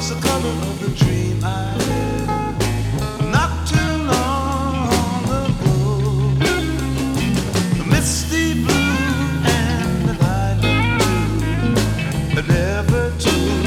was the color of the dream I had not too long ago. The misty blue and the lilac blue, but never too